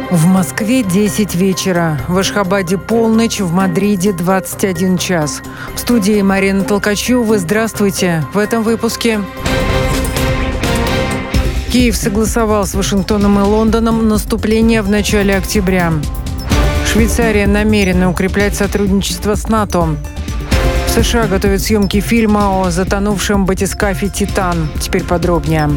В Москве 10 вечера, в Ашхабаде полночь, в Мадриде 21 час. В студии Марина Толкачева. Здравствуйте. В этом выпуске. Киев согласовал с Вашингтоном и Лондоном наступление в начале октября. Швейцария намерена укреплять сотрудничество с НАТО. В США готовят съемки фильма о затонувшем батискафе «Титан». Теперь подробнее.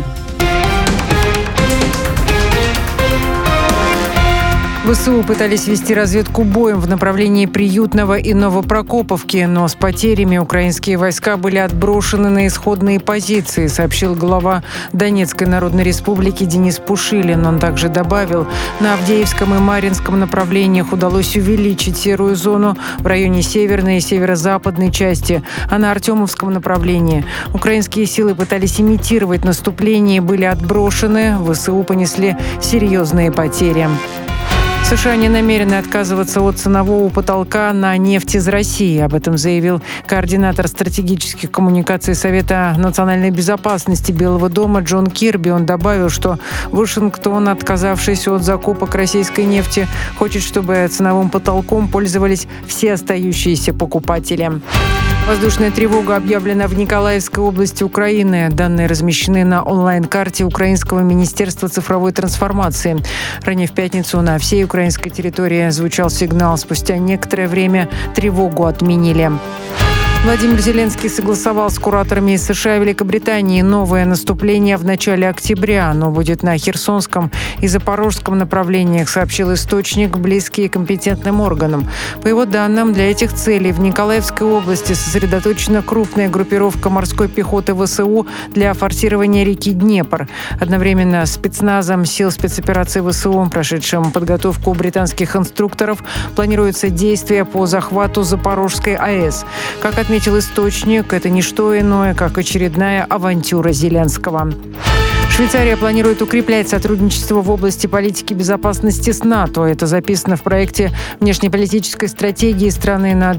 ВСУ пытались вести разведку боем в направлении Приютного и Новопрокоповки, но с потерями украинские войска были отброшены на исходные позиции, сообщил глава Донецкой Народной Республики Денис Пушилин. Он также добавил, на Авдеевском и Марьинском направлениях удалось увеличить серую зону в районе северной и северо-западной части, а на Артемовском направлении украинские силы пытались имитировать наступление и были отброшены. ВСУ понесли серьезные потери. США не намерены отказываться от ценового потолка на нефть из России. Об этом заявил координатор стратегических коммуникаций Совета национальной безопасности Белого дома Джон Кирби. Он добавил, что Вашингтон, отказавшись от закупок российской нефти, хочет, чтобы ценовым потолком пользовались все остающиеся покупатели. Воздушная тревога объявлена в Николаевской области Украины. Данные размещены на онлайн-карте Украинского министерства цифровой трансформации. Ранее в пятницу на всей украинской территории звучал сигнал. Спустя некоторое время тревогу отменили. Владимир Зеленский согласовал с кураторами из США и Великобритании новое наступление в начале октября. Оно будет на Херсонском и Запорожском направлениях, сообщил источник, близкий компетентным органам. По его данным, для этих целей в Николаевской области сосредоточена крупная группировка морской пехоты ВСУ для форсирования реки Днепр. Одновременно спецназом сил спецоперации ВСУ, прошедшим подготовку у британских инструкторов, планируется действие по захвату Запорожской АЭС. Как отметил источник, это не что иное, как очередная авантюра Зеленского. Швейцария планирует укреплять сотрудничество в области политики безопасности с НАТО. Это записано в проекте внешнеполитической стратегии страны на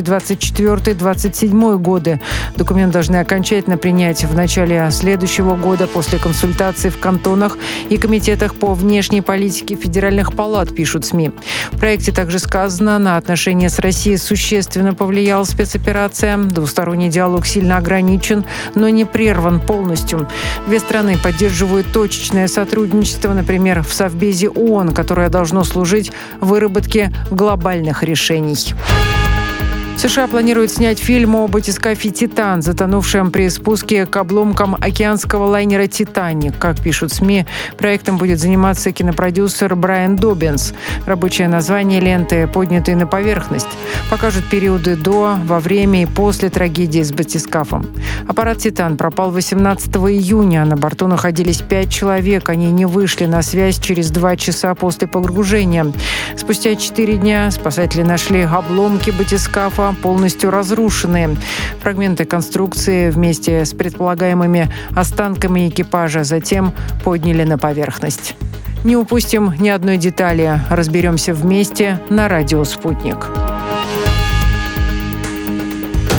2024-2027 годы. Документ должны окончательно принять в начале следующего года после консультаций в кантонах и комитетах по внешней политике федеральных палат, пишут СМИ. В проекте также сказано, на отношения с Россией существенно повлияла спецоперация. Двусторонний диалог сильно ограничен, но не прерван полностью. Две страны поддерживают точечное сотрудничество, например, в Совбезе ООН, которое должно служить выработке глобальных решений. США планируют снять фильм о батискафе «Титан», затонувшем при спуске к обломкам океанского лайнера «Титаник». Как пишут СМИ, проектом будет заниматься кинопродюсер Брайан Доббинс. Рабочее название ленты «Поднятые на поверхность». Покажут периоды до, во время и после трагедии с батискафом. Аппарат «Титан» пропал 18 июня. На борту находились 5 человек. Они не вышли на связь через 2 часа после погружения. Спустя 4 дня спасатели нашли обломки батискафа, полностью разрушенные. Фрагменты конструкции вместе с предполагаемыми останками экипажа затем подняли на поверхность. Не упустим ни одной детали. Разберемся вместе на радио «Спутник».